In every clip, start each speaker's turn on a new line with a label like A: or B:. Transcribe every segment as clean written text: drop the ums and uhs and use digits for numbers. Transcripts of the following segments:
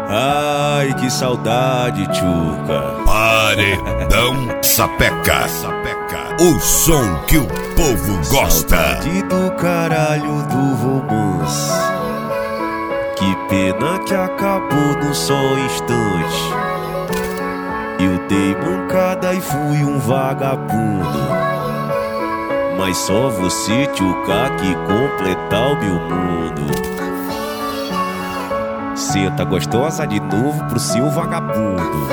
A: Ai, que saudade, tchuca.
B: Paredão Sapeca. O som que o povo gosta.
A: Saudade do caralho do romance. Que pena que acabou num só instante. Eu dei mancada e fui um vagabundo. Mas só você, tchuca, que completa o meu mundo. Senta gostosa de novo pro seu vagabundo.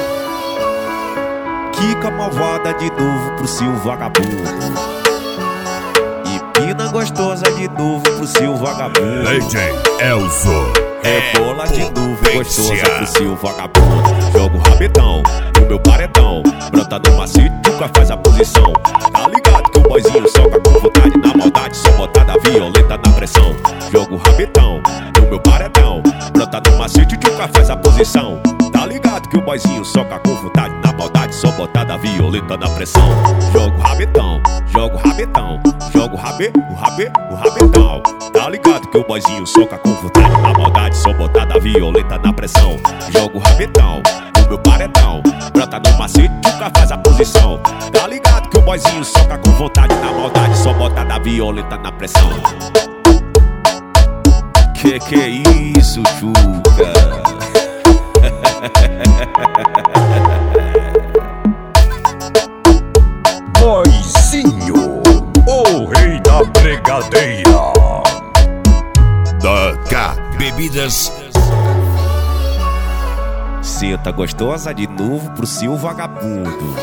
A: Quica malvada de novo pro seu vagabundo. Empina gostosa de novo pro seu vagabundo.
B: DJ Elzo.
A: Rebola de novo gostosa pro seu vagabundo. Joga o rabetão no meu paredão. Brota no macete, tchuca faz a posição. Tá ligado que o boizinho soca com vontade. Na maldade, só botada violenta na pressão. Joga o rabetão no meu paredão. Brota no macete, tchuca faz a posição. Tá ligado que o boizinho soca com vontade. Na maldade, só botada violenta na pressão. Joga o rabetão, joga o rabetão. Joga o rabetão. Tá ligado que o boizinho soca com vontade. Na maldade, só botada violenta na pressão. Joga o rabetão no meu paredão. Brota no macete, tchuca faz a posição. Tá ligado que o boizinho soca com vontade. Na maldade, só botada violenta na pressão. Que é isso, tchuca?
B: Boizinho, o rei da brigadeira. DK Bebidas.
A: Senta gostosa de novo pro seu vagabundo.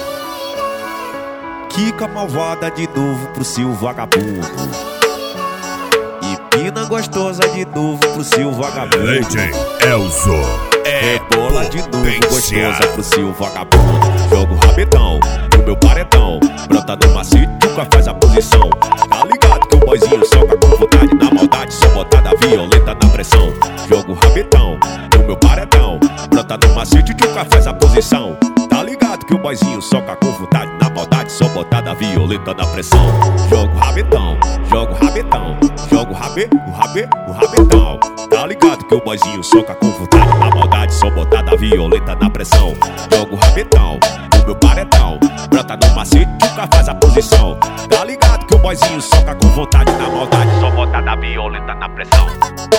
A: Quica malvada de novo pro seu vagabundo. Empina gostosa de novo pro seu vagabundo.
B: DJ Elzo.
A: Rebola de novo gostosa pro seu vagabundo. Joga o rabetão no meu paredão. Brota no macete, tchuca faz a posição. Tá ligado que o boizinho soca com vontade. Na maldade, só botada violenta na pressão. Joga o rabetão no meu paredão. Brota no macete, tchuca faz a posição. Tá ligado que o boizinho soca com vontade. Na maldade, só botada violenta na pressão. Joga o rabetão, joga o rabetão. Joga o rabetão. Tá ligado que o boizinho soca com vontade. Na maldade, só botada violenta na pressão. Joga o rabetão no meu paredão. Brota no macete, tchuca faz a posição. Tá ligado que o boizinho soca com vontade. Na maldade, só botada violenta na pressão.